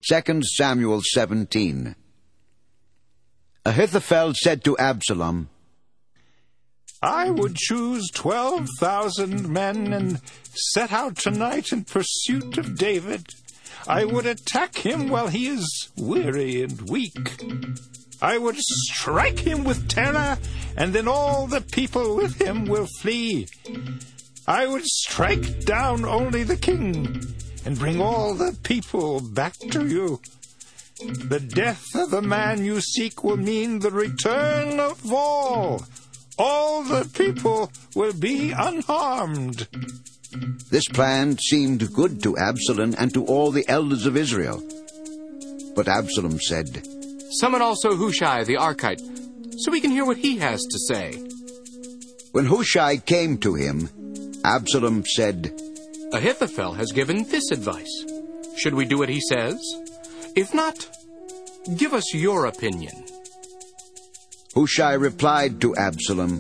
2 Samuel 17. Ahithophel said to Absalom, I would choose 12,000 men and set out tonight in pursuit of David. I would attack him while he is weary and weak. I would strike him with terror, and then all the people with him will flee. I would strike down only the king and bring all the people back to you. The death of the man you seek will mean the return of all. All the people will be unharmed. This plan seemed good to Absalom and to all the elders of Israel. But Absalom said, Summon also Hushai the Archite, so we can hear what he has to say. When Hushai came to him, Absalom said, Ahithophel has given this advice. Should we do what he says? If not, give us your opinion. Hushai replied to Absalom,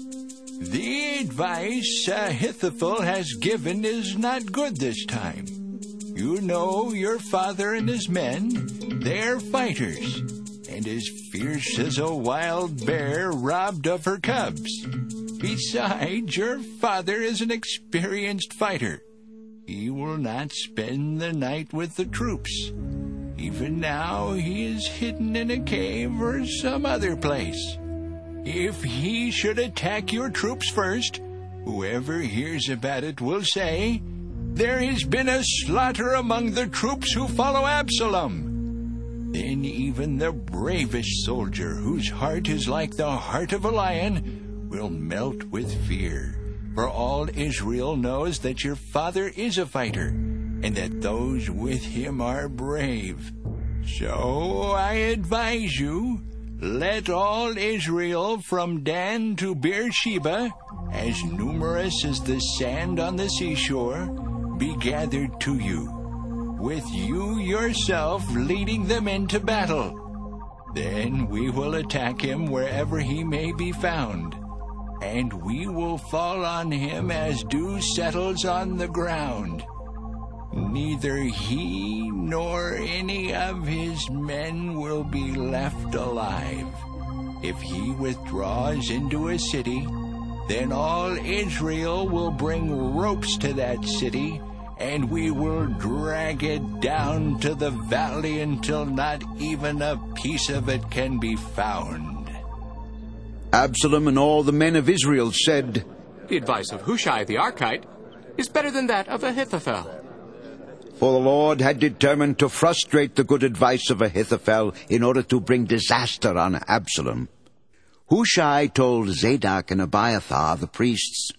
The advice Ahithophel has given is not good this time. You know your father and his men, they're fighters, and as fierce as a wild bear robbed of her cubs. Besides, your father is an experienced fighter. He will not spend the night with the troops. Even now he is hidden in a cave or some other place. If he should attack your troops first, whoever hears about it will say, There has been a slaughter among the troops who follow Absalom. Then even the bravest soldier, whose heart is like the heart of a lion, will melt with fear. For all Israel knows that your father is a fighter, and that those with him are brave. So I advise you, let all Israel from Dan to Beersheba, as numerous as the sand on the seashore, be gathered to you, with you yourself leading them into battle. Then we will attack him wherever he may be found, and we will fall on him as dew settles on the ground. Neither he nor any of his men will be left alive. If he withdraws into a city, then all Israel will bring ropes to that city, and we will drag it down to the valley until not even a piece of it can be found. Absalom and all the men of Israel said, The advice of Hushai the Archite is better than that of Ahithophel. For the Lord had determined to frustrate the good advice of Ahithophel in order to bring disaster on Absalom. Hushai told Zadok and Abiathar the priests,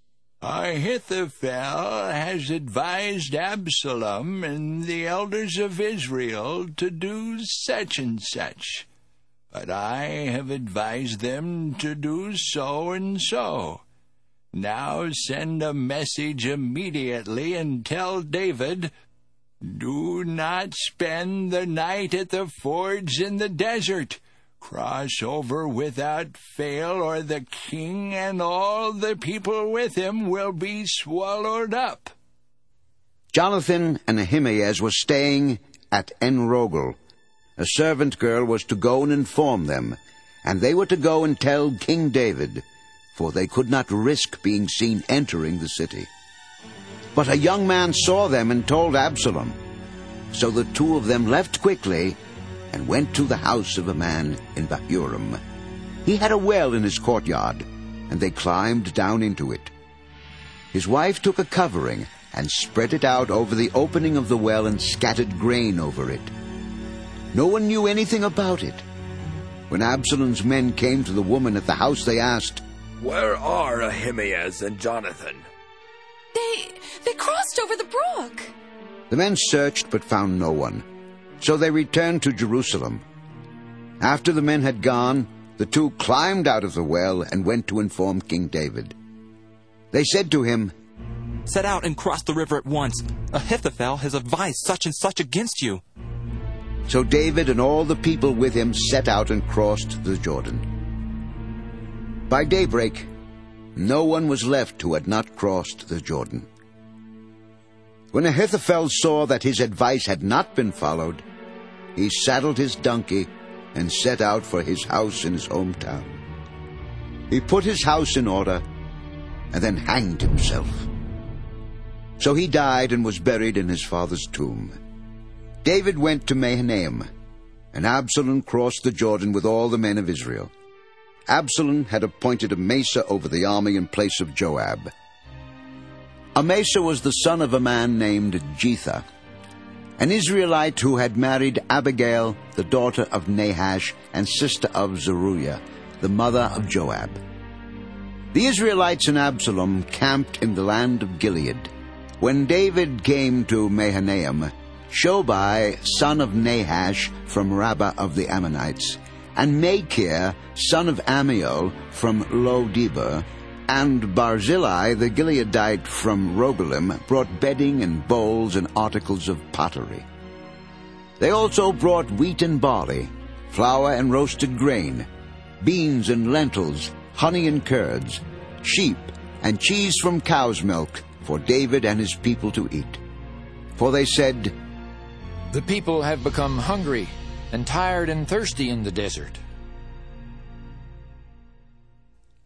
Ahithophel has advised Absalom and the elders of Israel to do such and such, but I have advised them to do so and so. Now send a message immediately and tell David, Do not spend the night at the fords in the desert. Cross over without fail, or the king and all the people with him will be swallowed up. Jonathan and Ahimaaz were staying at En-Rogel. A servant girl was to go and inform them, and they were to go and tell King David, for they could not risk being seen entering the city. But a young man saw them and told Absalom. So the two of them left quickly and went to the house of a man in Bahurim. He had a well in his courtyard, and they climbed down into it. His wife took a covering and spread it out over the opening of the well and scattered grain over it. No one knew anything about it. When Absalom's men came to the woman at the house, they asked, Where are Ahimaaz and Jonathan? They crossed over the brook. The men searched but found no one. So they returned to Jerusalem. After the men had gone, the two climbed out of the well and went to inform King David. They said to him, Set out and cross the river at once. Ahithophel has advised such and such against you. So David and all the people with him set out and crossed the Jordan. By daybreak, no one was left who had not crossed the Jordan. When Ahithophel saw that his advice had not been followed, he saddled his donkey and set out for his house in his hometown. He put his house in order and then hanged himself. So he died and was buried in his father's tomb. David went to Mahanaim, and Absalom crossed the Jordan with all the men of Israel. Absalom had appointed Amasa over the army in place of Joab. Amasa was the son of a man named Jether, an Israelite who had married Abigail, the daughter of Nahash and sister of Zeruiah, the mother of Joab. The Israelites and Absalom camped in the land of Gilead. When David came to Mahanaim, Shobai, son of Nahash, from Rabbah of the Ammonites, and Machir, son of Ammiel, from Lo-debar, and Barzillai the Gileadite from Rogelim, brought bedding and bowls and articles of pottery. They also brought wheat and barley, flour and roasted grain, beans and lentils, honey and curds, sheep and cheese from cow's milk for David and his people to eat. For they said, "The people have become hungry and tired and thirsty in the desert.